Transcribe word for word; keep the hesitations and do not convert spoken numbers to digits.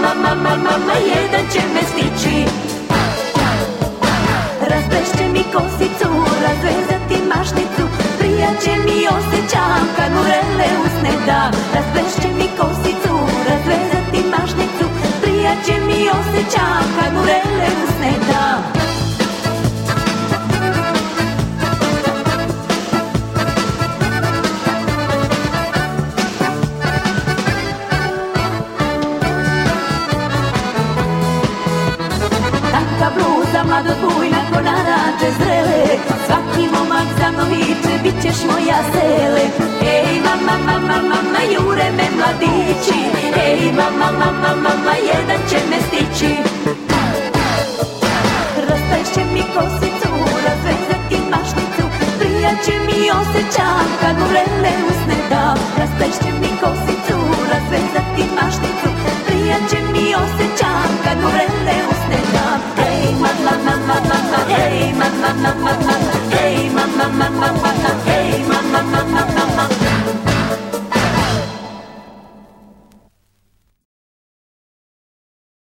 mama, mama, mama, jedan će me stići. Razplešće mi kosicu, razvezati mašnicu, prija će mi osjećam kad mu vrele usne da. Razplešće mi kosicu, razvezati mašnicu, prija će mi osjećam kad mu vrele usne da. Tanka bluza, mlado bujna ko naranče zrele, svaki momak za mnom viče, bit ćeš moja sele. Ej mama, mama, mama, jure me mladići, ej mama, mama, mama, jedan će me stići. Razplešće mi kosicu, razvezati mašnicu, prija će mi osjećam kad mu vrele usne da.